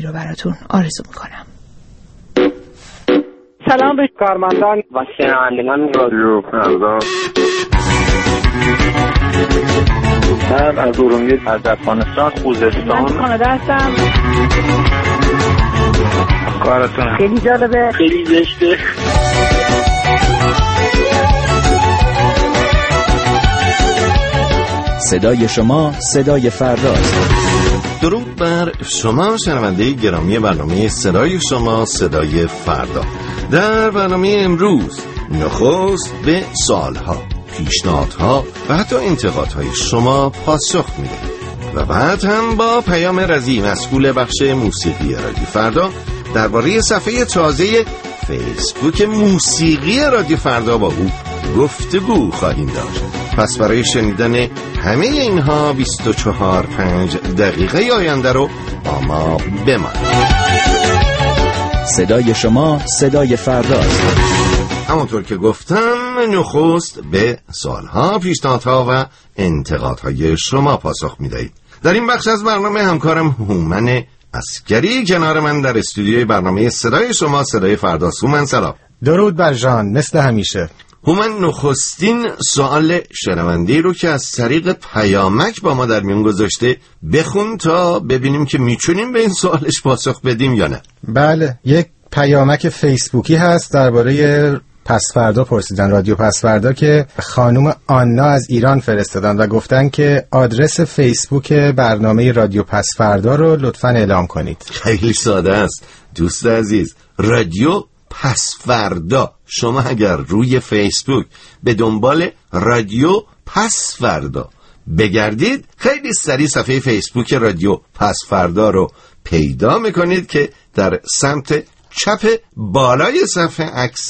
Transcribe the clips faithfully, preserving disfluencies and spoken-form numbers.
رو براتون آرزو میکنم. سلام به کارمندان و شنوندگان رادیو فردا. من از ارومیه از افغانستان خوزستان من کانادا هستم. کارتون خیلی جالبه، خیلی زشته. صدای شما صدای فرداست. درود بر شما شنونده گرامی برنامه صدای شما صدای فردا. در برنامه امروز نخست به سوالها، پیشنهادها و حتی انتقادهای شما پاسخ میده و بعد هم با پیام رضی مسئول بخش موسیقی رادیو فردا درباره صفحه تازه فیسبوک موسیقی رادیو فردا با او گفتگو خواهیم داشت. پس برای شنیدن همه اینها بیست و چهار پنج دقیقه آینده رو با ما بمانید. صدای شما صدای فرداست. همونطور که گفتم نخست به سوالها، پیشنهادها و انتقادهای شما پاسخ میدهید. در این بخش از برنامه همکارم هومن عسکری کنار من در استودیوی برنامه صدای شما صدای فرداست. هومن سلام. درود بر جان، مثل همیشه. هومن، نخستین سوال شنونده‌ای رو که از طریق پیامک با ما در میون گذاشته بخون تا ببینیم که میتونیم به این سوالش پاسخ بدیم یا نه. بله، یک پیامک فیسبوکی هست درباره پسفردا پرسیدن، رادیو پسفردا، که خانم آنا از ایران فرستادن و گفتن که آدرس فیسبوک برنامه رادیو پسفردا رو لطفاً اعلام کنید. خیلی ساده است دوست عزیز، رادیو پسفردا. شما اگر روی فیسبوک به دنبال رادیو پسفردا بگردید خیلی سریع صفحه فیسبوک رادیو پسفردا رو پیدا میکنید که در سمت چپ بالای صفحه عکس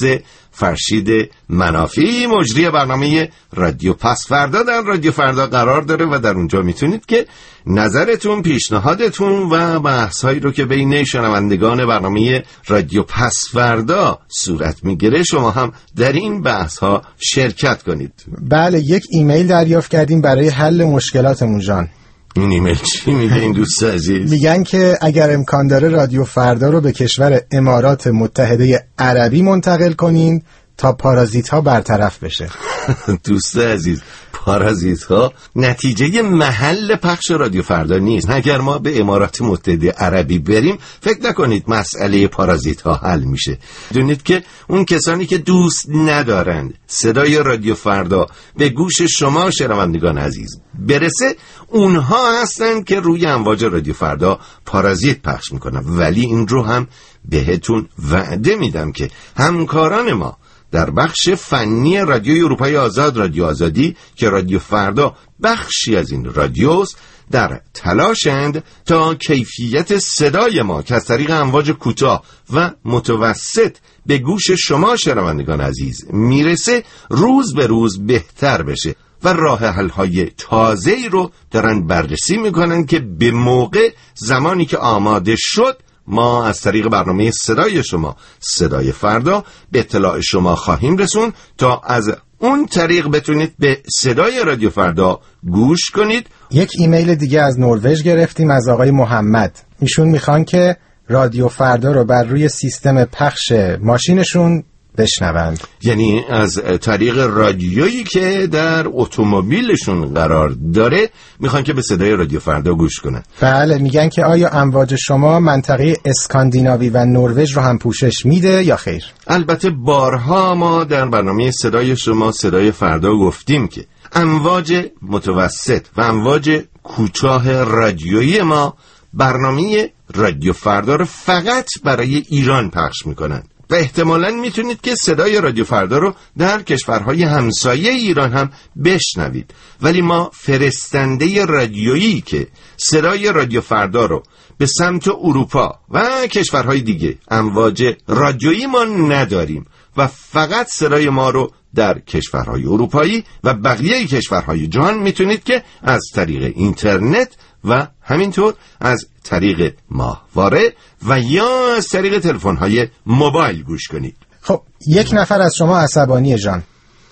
فرشید منافی مجری برنامه رادیو پسفردا در رادیو فردا قرار داره و در اونجا میتونید که نظرتون، پیشنهادتون و بحث‌هایی رو که بین شنوندگان برنامه رادیو پسفردا صورت میگیره شما هم در این بحث‌ها شرکت کنید. بله، یک ایمیل دریافت کردیم برای حل مشکلاتمون جان. این ایمیل چی میگه این دوست عزیز؟ میگن که اگر امکان داره رادیو فردا رو به کشور امارات متحده عربی منتقل کنین تا پارازیت ها برطرف بشه. دوست عزیز، پارازیت ها نتیجه محل پخش رادیو فردا نیست. اگر ما به امارات متحده عربی بریم فکر نکنید مسئله پارازیت ها حل میشه. دونید که اون کسانی که دوست ندارند صدای رادیو فردا به گوش شما شنوندگان عزیز برسه، اونها هستند که روی امواج رادیو فردا پارازیت پخش میکنن. ولی این رو هم بهتون وعده میدم که همکاران ما در بخش فنی رادیوی اروپای آزاد، رادیو آزادی که رادیو فردا بخشی از این رادیوست، در تلاشند تا کیفیت صدای ما که از طریق امواج کوتاه و متوسط به گوش شما شنوندگان عزیز میرسه روز به روز بهتر بشه و راه حل‌های تازه‌ای رو دارن بررسی میکنن که به موقع زمانی که آماده شد ما از طریق برنامه صدای شما صدای فردا به اطلاع شما خواهیم رسون تا از اون طریق بتونید به صدای رادیو فردا گوش کنید. یک ایمیل دیگه از نروژ گرفتیم از آقای محمد. ایشون میخوان که رادیو فردا رو بر روی سیستم پخش ماشینشون بشنوند، یعنی از طریق رادیویی که در اتومبیلشون قرار داره میخوان که به صدای رادیو فردا گوش کنن. بله، میگن که آیا امواج شما منطقه اسکاندیناوی و نروژ رو هم پوشش میده یا خیر؟ البته بارها ما در برنامه صدای شما صدای فردا گفتیم که امواج متوسط و امواج کوتاه رادیویی ما برنامه رادیو فردا رو فقط برای ایران پخش میکنن و احتمالاً میتونید که صدای رادیو فردا رو در کشورهای همسایه ایران هم بشنوید. ولی ما فرستنده رادیویی که صدای رادیو فردا رو به سمت اروپا و کشورهای دیگه امواج رادیویی ما نداریم و فقط صدای ما رو در کشورهای اروپایی و بقیه کشورهای جهان میتونید که از طریق اینترنت و همینطور از طریق ماهواره و یا از طریق تلفن‌های موبایل گوش کنید. خب یک نفر از شما عصبانی جان.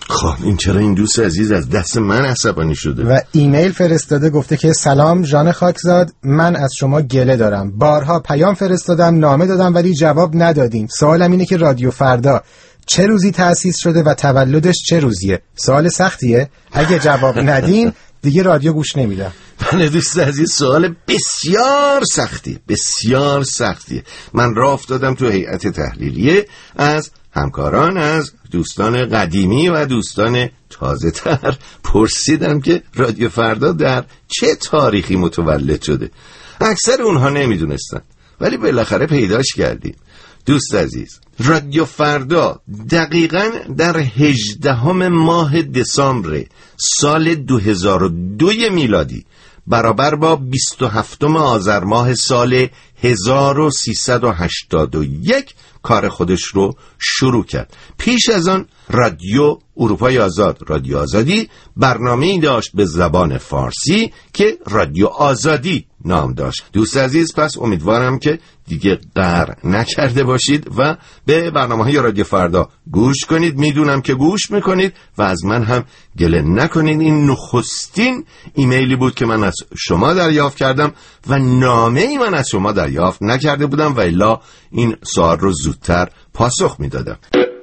خب این چرا این دوست عزیز از دست من عصبانی شده و ایمیل فرستاده، گفته که سلام ژان خاکزاد، من از شما گله دارم، بارها پیام فرستادم، نامه دادم ولی جواب ندادیم. سوالم اینه که رادیو فردا چه روزی تأسیس شده و تولدش چه روزیه؟ سوال سختیه، اگه جواب ندین دیگه رادیو گوش نمیدم. من دوست عزیز سوال بسیار سختی بسیار سختیه. من راه افتادم تو هیئت تحلیلیه، از همکاران، از دوستان قدیمی و دوستان تازه تر پرسیدم که رادیو فردا در چه تاریخی متولد شده. اکثر اونها نمیدونستن ولی بالاخره پیداش کردیم. دوست عزیز، رادیو فردا دقیقاً در هجدهم ماه دسامبر سال دو هزار و دو میلادی برابر با بیست و هفتم آذر ماه سال هزار و سیصد و هشتاد و یک کار خودش رو شروع کرد. پیش از آن رادیو اروپای آزاد، رادیو آزادی، برنامه‌ای داشت به زبان فارسی که رادیو آزادی نام داشت. دوست عزیز، پس امیدوارم که دیگه قهر نکرده باشید و به برنامه‌های رادیو فردا گوش کنید. میدونم که گوش میکنید و از من هم گله نکنید. این نخستین ایمیلی بود که من از شما دریافت کردم و نامه‌ای من از شما دریافت نکرده بودم و الا این سوال رو زودتر پاسخ میدادم.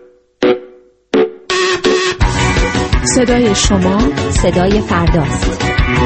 صدای شما صدای فرداست.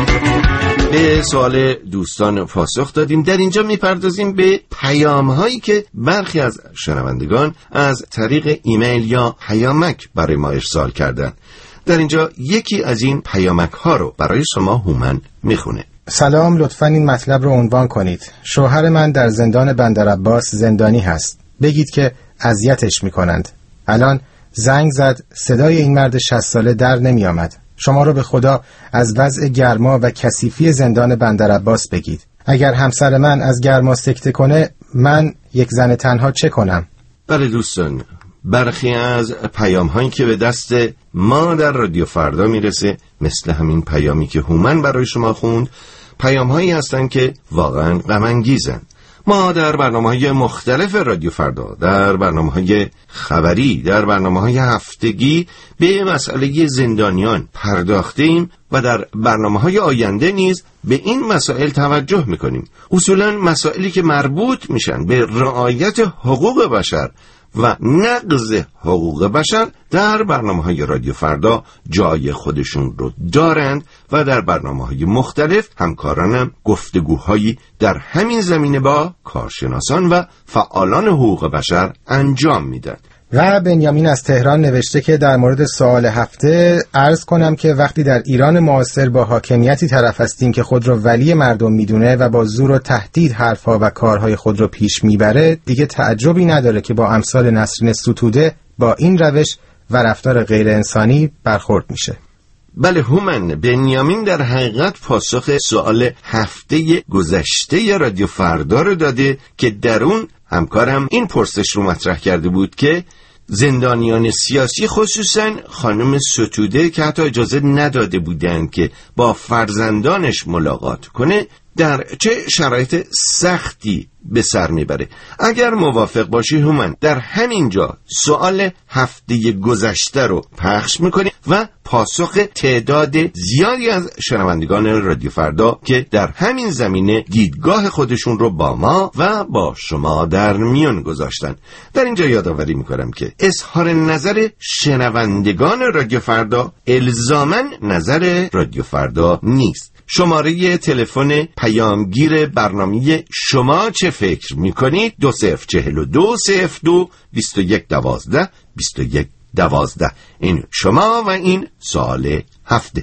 به سوال دوستان پاسخ دادیم. در اینجا میپردازیم به پیام هایی که برخی از شنوندگان از طریق ایمیل یا پیامک برای ما ارسال کردن. در اینجا یکی از این پیامک ها رو برای شما هومن میخونه. سلام، لطفاً این مطلب رو عنوان کنید. شوهر من در زندان بندرعباس زندانی هست. بگید که اذیتش میکنند. الان زنگ زد، صدای این مرد شصت ساله در نمی آمد. شما رو به خدا از وضع گرما و کثیفی زندان بندرعباس بگید. اگر همسر من از گرما سکته کنه، من یک زن تنها چه کنم؟ بله دوستان، برخی از پیام هایی که به دست ما در رادیو فردا میرسه، مثل همین پیامی که هومن برای شما خوند، پیام هایی هستن که واقعا غم انگیزن. ما در برنامه‌های مختلف رادیو فردا، در برنامه‌های خبری، در برنامه‌های هفتگی به مسئله زندانیان پرداختیم و در برنامه‌های آینده نیز به این مسائل توجه می‌کنیم. اصولاً مسائلی که مربوط میشن به رعایت حقوق بشر و نقض حقوق بشر در برنامه‌های رادیو فردا جای خودشون رو دارند و در برنامه‌های مختلف همکارانم گفتگوهایی در همین زمینه با کارشناسان و فعالان حقوق بشر انجام میدن. و بنیامین از تهران نوشته که در مورد سوال هفته عرض کنم که وقتی در ایران معاصر با حاکمیتی طرف هستیم که خود رو ولی مردم میدونه و با زور و تهدید حرفها و کارهای خود رو پیش میبره، دیگه تعجبی نداره که با امثال نسرین ستوده با این روش و رفتار غیر انسانی برخورد میشه. بله هومن، بنیامین در حقیقت پاسخ سوال هفته گذشته رادیو فردا رو داده که در اون همکارم این پرسش رو مطرح کرده بود که زندانیان سیاسی، خصوصا خانم ستوده که حتی اجازه نداده بودن که با فرزندانش ملاقات کنه، در چه شرایط سختی به سر میبره. اگر موافق باشی هومن، در همین جا سوال هفته گذشته رو پخش میکنی و پاسخ تعداد زیادی از شنوندگان رادیو فردا که در همین زمینه دیدگاه خودشون رو با ما و با شما در میان گذاشتن. در اینجا یادآوری میکنم که اظهار نظر شنوندگان رادیو فردا الزاماً نظر رادیو فردا نیست. شماره تلفن پیامگیر برنامه شما چه فکر میکنید؟ دو صفر چهل و دو صفر دو بیست و یک دوازده بیست و یک دوازده. این شما و این سوال هفته.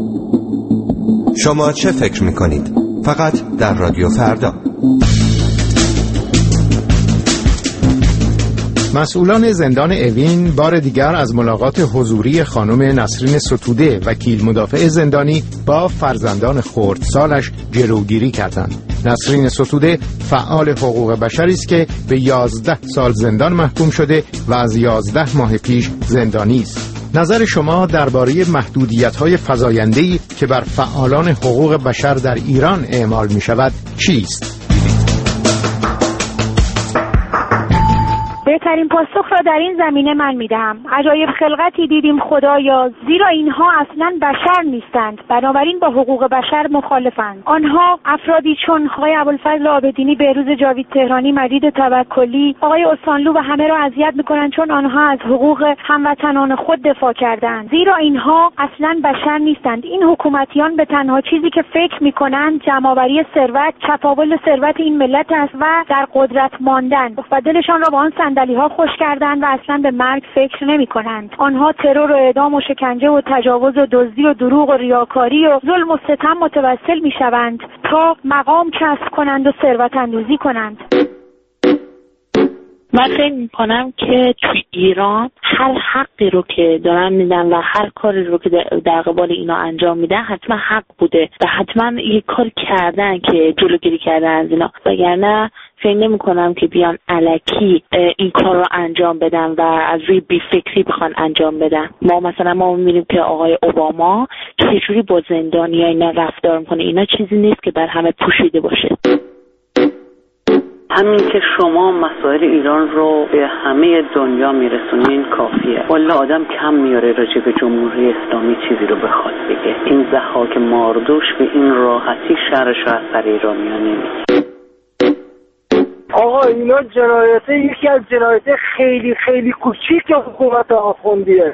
شما چه فکر میکنید؟ فقط در رادیو فردا. مسئولان زندان اوین بار دیگر از ملاقات حضوری خانم نسرین ستوده وکیل مدافع زندانی با فرزندان خردسالش جلوگیری کردند. نسرین ستوده فعال حقوق بشری است که به یازده سال زندان محکوم شده و از یازده ماه پیش زندانی است. نظر شما درباره محدودیت‌های فزاینده‌ای که بر فعالان حقوق بشر در ایران اعمال می‌شود چیست؟ بهترین پاسخ را در این زمینه من میدهم. عجایب خلقتی دیدیم خدایا، زیرا اینها اصلا بشر نیستند، بنابراین با حقوق بشر مخالفند. آنها افرادی چون آقای ابوالفضل عابدینی، بهروز جاوید تهرانی، مجید توکلی، آقای استانلو و همه را اذیت میکنند چون آنها از حقوق هموطنان خود دفاع کردند، زیرا اینها اصلا بشر نیستند. این حکومتیان به تنها چیزی که فکر میکنند جمع‌آوری ثروت، چپاول ثروت این ملت است و در قدرت ماندن و دلشان را با آن صندلی‌ها خوش کردند و اصلا به مرگ فکر نمی‌کنند. آنها ترور و اعدام و شکنجه و تجاوز و دزدی و دروغ و ریاکاری و ظلم و ستم متوسل می‌شوند تا مقام کسب کنند و ثروت اندوزی کنند. من فکر میکنم که توی ایران هر حقی رو که دارن میدن و هر کاری رو که در قبال اینا انجام میدن حتما حق بوده و حتما یه کار کردن که جلوگیری کردن از اینا، وگرنه فکر نمی کنم که بیان الکی این کار رو انجام بدن و از روی بی فکری بخوان انجام بدن. ما مثلا ما میبینیم که آقای اوباما چجوری با زندانی‌ها اینا رفتار میکنه. اینا چیزی نیست که بر همه پوشیده باشه. همین که شما مسائل ایران رو به همه دنیا میرسونین کافیه. والا آدم کم میاره راجع به جمهوری اسلامی چیزی رو بخواد بگه. این ضحاک ماردوش به این راحتی شرش از سر ایرانیان نمیگه. آقا اینا جنایته، یکی از جنایته خیلی خیلی کوچیک حکومت آخوندیه.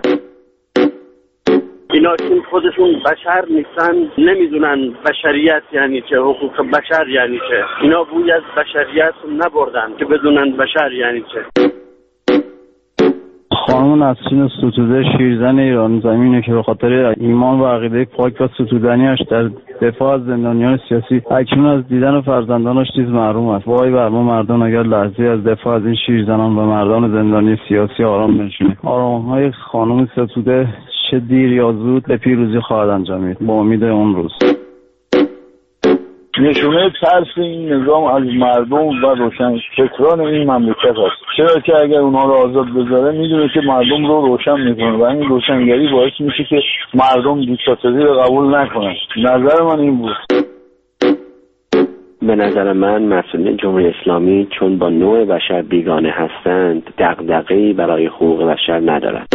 اینا چون خودشون بشر نیستن نمیدونن بشریت یعنی چه، حقوق بشر یعنی چه. اینا بوی از بشریت نبردن که بدونن بشر یعنی چه. خانم نسرین ستوده شیرزن ایران زمینه که به خاطر ایمان و عقیده پاک و ستودنیش در دفاع از زندانیان سیاسی اکنون از دیدن فرزندانش نیز محروم است. وای بر ما مردان اگر لحظه از دفاع از این شیرزنان و مردان زندانی سیاسی آرام بنشینیم. آرام‌های خانم ستوده چه دیر یا زود به پیروزی خواهد انجامید با امید اون روز. نشونه ترس این نظام از مردم و روشن فکران این مملکت است. چرا که اگر اونها رو آزاد بذاره میدونه که مردم رو روشن میکنه و این روشنگری باعث میشه که مردم دیکتاتوری رو قبول نکنن. نظر من این بود. به نظر من مسئولین جمهوری اسلامی چون با نوع بشر بیگانه هستند دغدغه‌ای برای حقوق بشر ندارند.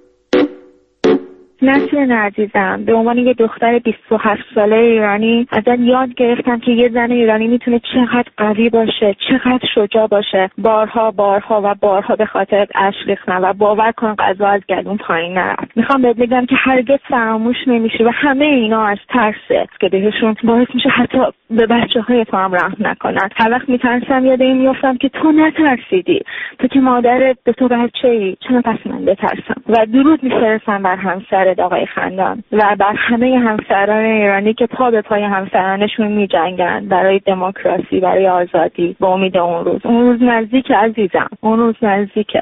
نسرین عزیزم، به عنوان یه دختر بیست و هفت ساله ایرانی ازت یاد گرفتم که یه زن ایرانی میتونه چقدر قوی باشه، چقدر شجاع باشه. بارها بارها و بارها به خاطر اشک ریختم و باور کن قضا از گلوم پایین نرفت. میخوام بهت بگم که هرگز فراموش نمیشه و همه اینا از ترسه که بهشون باعث میشه حتی به بچه‌های تو هم رحم نکنن. هر وقت میترسم یاد این میافتم که تو نترسیدی، تو که مادرت به تو بچه‌ای، چرا پس من بترسم؟ و درود میفرستم بر همسر آقای خندان و بر همه همسران ایرانی که پا به پای همسرانشون میجنگن برای دموکراسی، برای آزادی، با امید اون روز. اون روز نزدیک عزیزم، اون روز نزدیکه.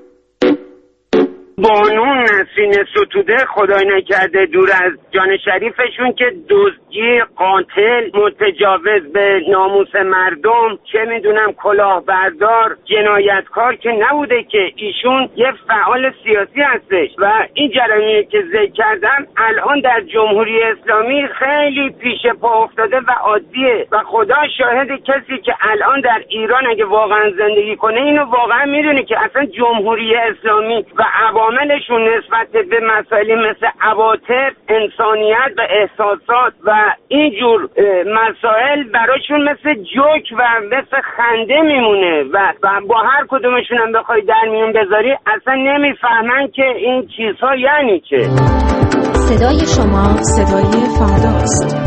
بانو نسرین ستوده خدای نکرده دور از جان شریفشون که دزدی، قاتل، متجاوز به ناموس مردم، چه میدونم کلاهبردار، جنایتکار که نبوده که ایشون یه فعال سیاسی هستش و این جریانی که ذکر کردم الان در جمهوری اسلامی خیلی پیش پا افتاده و عادیه و خدا شاهد کسی که الان در ایران اگه واقعا زندگی کنه اینو واقعا میدونه که اصلا جمهوری اسلامی و عواملشون نسبت به مسائلی مثل عواطف، انسانیت و احساسات و اینجور مسائل براشون مثل جوک و مثل خنده میمونه و, و با هر کدومشون هم بخوای در میون بذاری اصلا نمیفهمن که این چیزها یعنی چه. صدای شما صدای فرداست.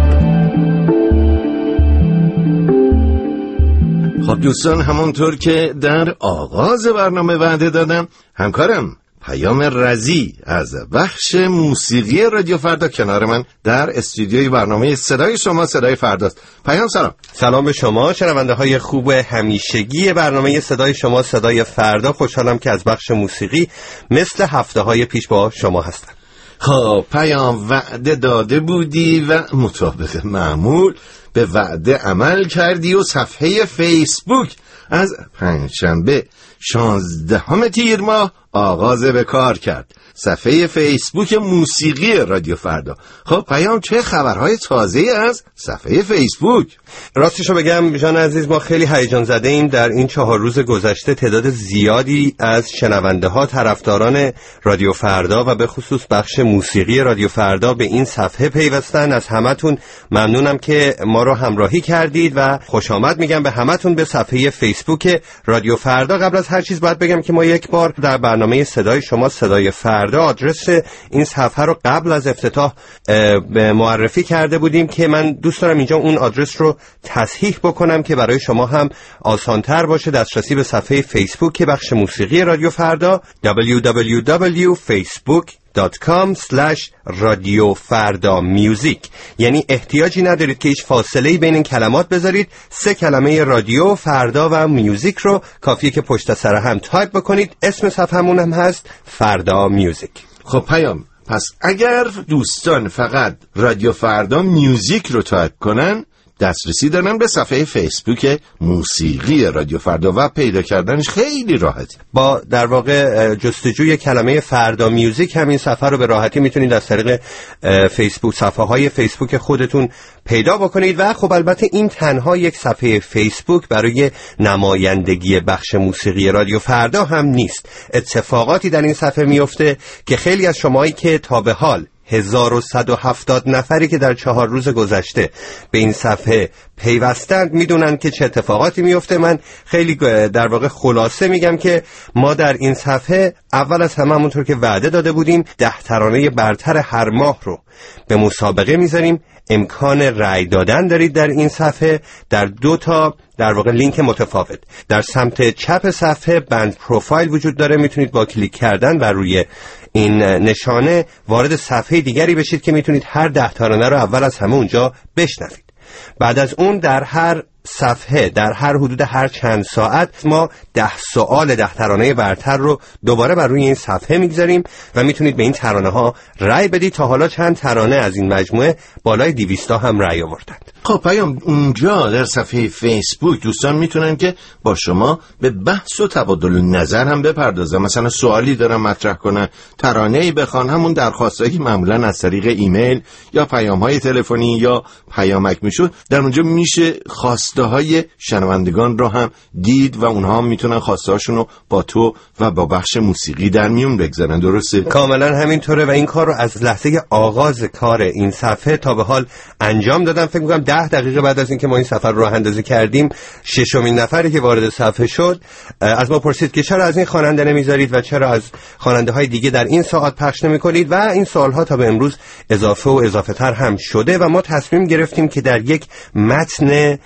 خب دوستان، همونطور که در آغاز برنامه وعده دادم، همکارم پیام رضی از بخش موسیقی رادیو فردا کنار من در استودیوی برنامه صدای شما صدای فرداست. پیام سلام. سلام به شما شنونده های خوب همیشگی برنامه صدای شما صدای فردا. خوشحالم که از بخش موسیقی مثل هفته های پیش با شما هستم. خب پیام، وعده داده بودی و مطابق معمول به وعده عمل کردی و صفحه فیسبوک از پنجشنبه شانزدهم تیر ماه آغاز به کار کرد. صفحه فیسبوک موسیقی رادیو فردا. خب پیام، چه خبرهای تازه از صفحه فیسبوک؟ راستشو بگم جان عزیز، ما خیلی هیجان زده ایم. در این چهار روز گذشته تعداد زیادی از شنونده ها، طرفداران رادیو فردا و به خصوص بخش موسیقی رادیو فردا به این صفحه پیوستن. از همتون ممنونم که ما رو همراهی کردید و خوش آمد میگم به همتون به صفحه فیسبوک رادیو فردا. قبل از هر چیز باید بگم که ما یک بار در برنامه صدای شما صدای فردا آدرس این صفحه رو قبل از افتتاح به معرفی کرده بودیم که من دوست دارم اینجا اون آدرس رو تصحیح بکنم که برای شما هم آسانتر باشه دسترسی به صفحه فیسبوک بخش موسیقی رادیو فردا دبلیو دبلیو دبلیو دات فیسبوک دات کام اسلش رادیو فردا میوزیک. یعنی احتیاجی ندارید که هیچ فاصله‌ای بین این کلمات بذارید. سه کلمه رادیو فردا و میوزیک رو کافیه که پشت سر هم تایپ بکنید. اسم صفحمون هم هست فردا میوزیک. خب پیام، پس اگر دوستان فقط رادیو فردا میوزیک رو تایپ کنن دسترسی دارن به صفحه فیسبوک موسیقی رادیو فردا و پیدا کردنش خیلی راحته. با در واقع جستجوی کلمه فردا میوزیک همین صفحه رو به راحتی میتونید از طریق فیسبوک صفحه های فیسبوک خودتون پیدا بکنید. و خب البته این تنها یک صفحه فیسبوک برای نمایندگی بخش موسیقی رادیو فردا هم نیست. اتفاقاتی در این صفحه میفته که خیلی از شمایی که تا به حال هزار و صد و هفتاد نفری که در چهار روز گذشته به این صفحه پیوستند میدونن که چه اتفاقاتی میفته. من خیلی در واقع خلاصه میگم که ما در این صفحه اول از همه همونطور که وعده داده بودیم ده ترانه برتر هر ماه رو به مسابقه میذاریم. امکان رأی دادن دارید در این صفحه در دو تا در واقع لینک متفاوت. در سمت چپ صفحه بند پروفایل وجود داره، میتونید با کلیک کردن بر روی این نشانه وارد صفحه دیگری بشید که میتونید هر ده ترانه رو اول از همه اونجا بشنوید. بعد از اون در هر صفحه در هر حدود هر چند ساعت ما ده سوال ده ترانه برتر رو دوباره بر روی این صفحه میگذاریم و میتونید به این ترانه ها رأی بدید. تا حالا چند ترانه از این مجموعه بالای دویست تا هم رأی آوردند. خب پیام، اونجا در صفحه فیسبوک دوستان میتونن که با شما به بحث و تبادل نظر هم بپردازن. مثلا سوالی دارن مطرح کنن، ترانه‌ای بخوان، همون درخواستایی که معمولا از طریق ایمیل یا پیام‌های تلفنی یا پیامک میشد در اونجا میشه خواسته های شنوندگان رو هم دید و اونها هم میتونن خواسته هاشون رو با تو و با بخش موسیقی در میون بگذارن. درسته؟ کاملا همینطوره و این کار رو از لحظه آغاز کار این صفحه تا به حال انجام دادم. فکر می‌کنم ده دقیقه بعد از اینکه ما این صفحه رو راه اندازی کردیم ششمین نفری که وارد صفحه شد از ما پرسید که چرا از این خواننده نمیذارید و چرا از خواننده های دیگه در این ساعت پخش نمی‌کنید و این سوال‌ها تا به امروز اضافه و اضافه تر هم شده و ما تصمیم گرفتیم که در یک متن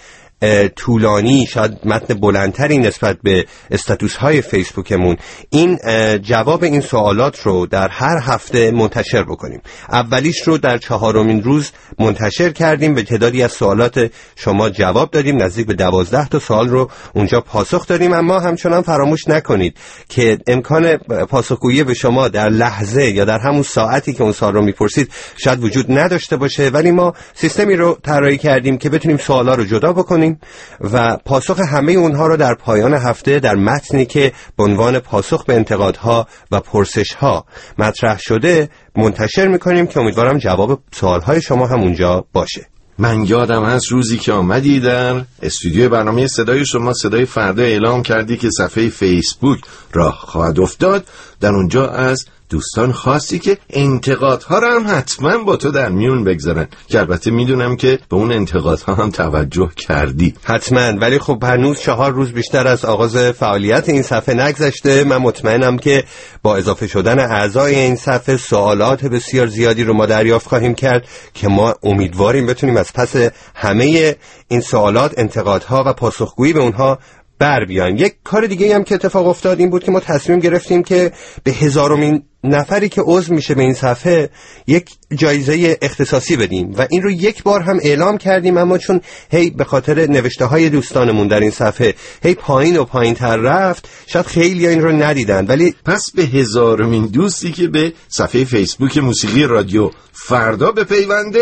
طولانی، شاید متن بلندتری نسبت به استاتوس های فیسبوکمون، این جواب این سوالات رو در هر هفته منتشر بکنیم. اولیش رو در چهارمین روز منتشر کردیم، به تعدادی از سوالات شما جواب دادیم، نزدیک به دوازده تا سوال رو اونجا پاسخ دادیم. اما همچنان فراموش نکنید که امکان پاسخگویی به شما در لحظه یا در همون ساعتی که اون سوال رو میپرسید شاید وجود نداشته باشه، ولی ما سیستمی رو طراحی کردیم که بتونیم سوالا رو جدا بکنیم و پاسخ همه اونها رو در پایان هفته در متنی که به عنوان پاسخ به انتقادها و پرسشها مطرح شده منتشر میکنیم که امیدوارم جواب سوالهای شما هم اونجا باشه. من یادم هست روزی که آمدی در استودیو برنامه صدای شما صدای فردا اعلام کردی که صفحه فیسبوک راه خواهد افتاد. در اونجا از دوستان خواستی که انتقادها رو هم حتما با تو در میون بگذارن که البته میدونم که به اون انتقادها هم توجه کردی. حتما، ولی خب هنوز چهار روز بیشتر از آغاز فعالیت این صفحه نگذشته. من مطمئنم که با اضافه شدن اعضای این صفحه سوالات بسیار زیادی رو ما دریافت خواهیم کرد که ما امیدواریم بتونیم از پس همه این سوالات، انتقادها و پاسخگویی به اونها بر بیایم. یک کار دیگه هم که اتفاق افتاد این بود که ما تصمیم گرفتیم که به هزارمین نفری که عضو میشه به این صفحه یک جایزه اختصاصی بدیم و این رو یک بار هم اعلام کردیم، اما چون هی به خاطر نوشته های دوستانمون در این صفحه هی پایین و پایین تر رفت شاید خیلی این رو ندیدن. ولی پس به هزارمین دوستی که به صفحه فیسبوک موسیقی رادیو فردا بپیونده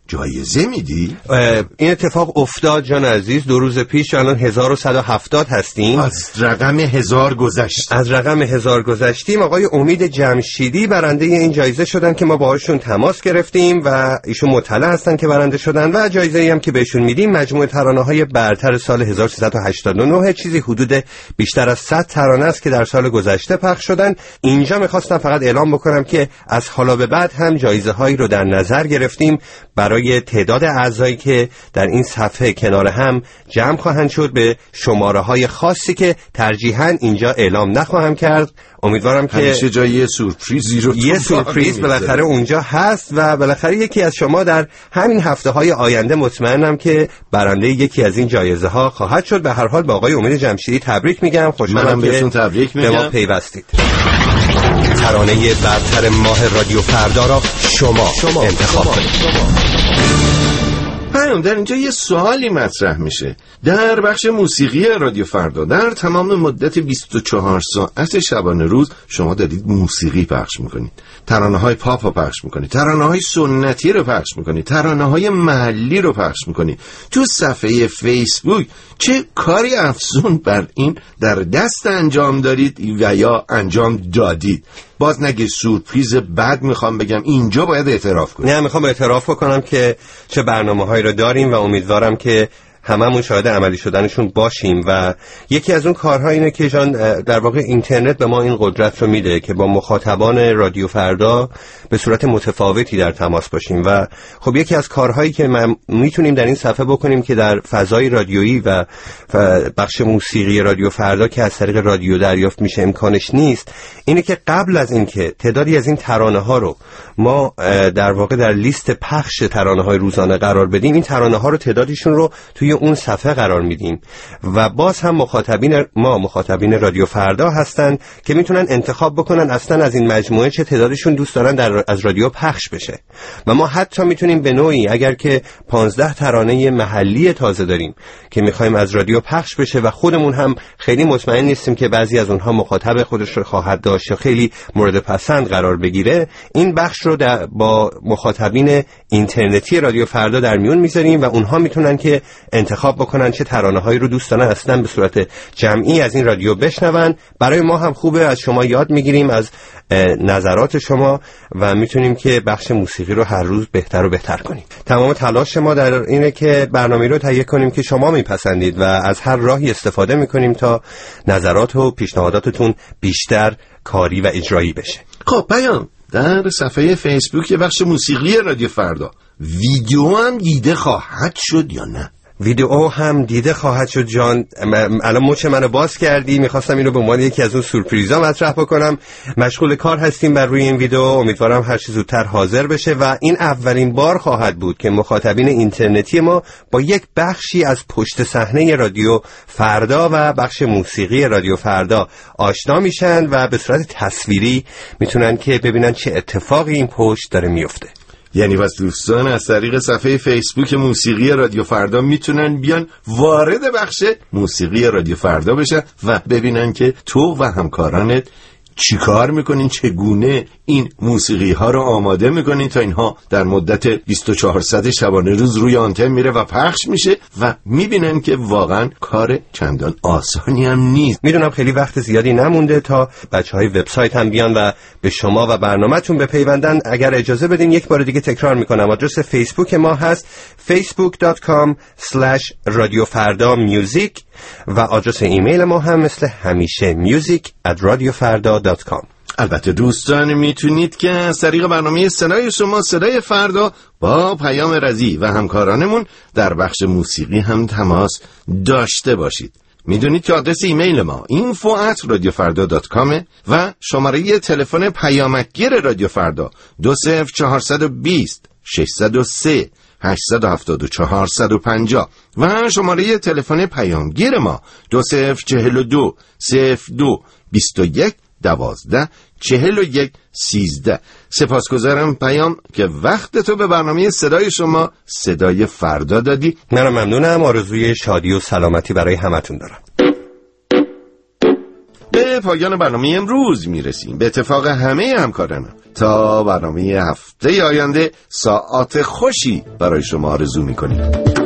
جایزه میدی؟ این اتفاق افتاد جان عزیز، دو روز پیش. الان هزار و صد و هفتاد هستیم. از رقم هزار گذشت از رقم هزار گذشتیم. آقای امید جمشیدی برنده این جایزه شدن که ما باهاشون تماس گرفتیم و ایشون مطلع هستن که برنده شدن و جایزه‌ای هم که بهشون میدیم مجموعه ترانه‌های برتر سال هزار و سیصد و هشتاد و نه، چیزی حدود بیشتر از صد ترانه است که در سال گذشته پخش شدن. اینجا می‌خواستم فقط اعلام بکنم که از حالا به بعد هم جایزه‌هایی رو در نظر گرفتیم برای تعداد اعضایی که در این صفحه کنار هم جمع خواهند شد به شماره‌های خاصی که ترجیحاً اینجا اعلام نخواهم کرد. امیدوارم که همیشه جای یه سورپرایزی رو یه سورپرایز بالاخره اونجا هست و بالاخره یکی از شما در همین هفته‌های آینده مطمئنم که برنده یکی از این جایزه ها خواهد شد. به هر حال با آقای امید جمشیدی تبریک میگم. خوشحالم که بهتون تبریک میگم. به ما پیوستید. ترانه برتر ماه رادیو فردا را شما, شما انتخاب کنید. پیام، در اینجا یه سوالی مطرح میشه. در بخش موسیقی رادیو فردا در تمام مدت بیست و چهار ساعت شبانه روز شما دارید موسیقی پخش میکنید، ترانه های پاپ رو پخش میکنید، ترانه های سنتی رو پخش میکنید، ترانه های محلی رو پخش میکنید. تو صفحه فیسبوک چه کاری افزون بر این در دست انجام دارید و یا انجام دادید؟ باز نگه سورپریز بعد میخوام بگم، اینجا باید اعتراف کنم. نه، میخوام اعتراف بکنم که چه برنامه‌هایی رو داریم و امیدوارم که هممون شاهد عملی شدنشون باشیم. و یکی از اون کارها اینه که جان در واقع اینترنت به ما این قدرت رو میده که با مخاطبان رادیو فردا به صورت متفاوتی در تماس باشیم. و خب یکی از کارهایی که ما میتونیم در این صفحه بکنیم که در فضای رادیویی و بخش موسیقی رادیو فردا که از طریق رادیو دریافت میشه امکانش نیست، اینه که قبل از اینکه تعدادی از این ترانه ها رو ما در واقع در لیست پخش ترانه های روزانه قرار بدیم، این ترانه ها رو تعدادشون رو توی اون صفحه قرار میدیم و باز هم مخاطبین ما مخاطبین رادیو فردا هستن که میتونن انتخاب بکنن اصلا از این مجموعه چه تعدادشون دوست دارن در از رادیو پخش بشه. و ما حتی میتونیم به نوعی اگر که پانزده ترانه محلی تازه داریم که میخوایم از رادیو پخش بشه و خودمون هم خیلی مطمئن نیستیم که بعضی از اونها مخاطب خودش رو خواهد داشت یا خیلی مورد پسند قرار بگیره، این بخش رو با مخاطبین اینترنتی رادیو فردا در میون میذاریم و اونها میتونن که انتخاب بکنن چه ترانه‌هایی رو دوست دارن اصلا به صورت جمعی از این رادیو بشنون. برای ما هم خوبه، از شما یاد میگیریم، از نظرات شما و میتونیم که بخش موسیقی رو هر روز بهتر و بهتر کنیم. تمام تلاش ما در اینه که برنامه رو تهیه کنیم که شما میپسندید و از هر راهی استفاده میکنیم تا نظرات و پیشنهاداتتون بیشتر کاری و اجرایی بشه. خب پیام، در صفحه فیسبوک یه بخش موسیقی رادیو فردا ویدیو هم دیده خواهد شد یا نه؟ ویدیو هم دیده خواهد شد جان. الان مچ منو باز کردی، میخواستم اینو به عنوان یکی از اون سورپرایزا مطرح بکنم. مشغول کار هستیم بر روی این ویدیو، امیدوارم هر چه زودتر حاضر بشه و این اولین بار خواهد بود که مخاطبین اینترنتی ما با یک بخشی از پشت صحنه رادیو فردا و بخش موسیقی رادیو فردا آشنا میشن و به صورت تصویری میتونن که ببینن چه اتفاقی این پشت داره میفته. یعنی بس دوستان از طریق صفحه فیسبوک موسیقی رادیو فردا میتونن بیان وارد بخش موسیقی رادیو فردا بشن و ببینن که تو و همکارانت چی کار میکنین، چگونه این موسیقی ها رو آماده میکنین تا اینها در مدت بیست و چهار ساعت شبانه روز روی آنتن میره و پخش میشه و میبینن که واقعا کار چندان آسانی هم نیست. میدونم خیلی وقت زیادی نمونده تا بچه های وبسایت هم بیان و به شما و برنامه‌تون بپیوندن. اگر اجازه بدین یک بار دیگه تکرار میکنم، آدرس فیسبوک ما هست facebook dot com slash radio farda music و آدرس ایمیل ما هم مثل همیشه music at radio farda dot com. البته دوستان میتونید که از طریق برنامه صدای شما صدای فردا با پیام رضی و همکارانمون در بخش موسیقی هم تماس داشته باشید. میدونید که آدرس ایمیل ما info at radio farda dot com و شماره تلفن پیامکگیر رادیو فردا دو صفر چهار دو صفر شش صفر سه هشت هفت چهار پنج و شماره تلفن پیامگیر ما دو صفر چهل و دو صفر دو بیست و یک دوازده چهل و یک سیزده. سپاسگزارم پیام که وقت تو به برنامه صدای شما صدای فردا دادی. منم ممنونم، آرزوی شادی و سلامتی برای همتون دارم. به پایان برنامه امروز میرسیم. به اتفاق همه همکارانم تا برنامه هفته آینده ساعات خوشی برای شما آرزو میکنیم.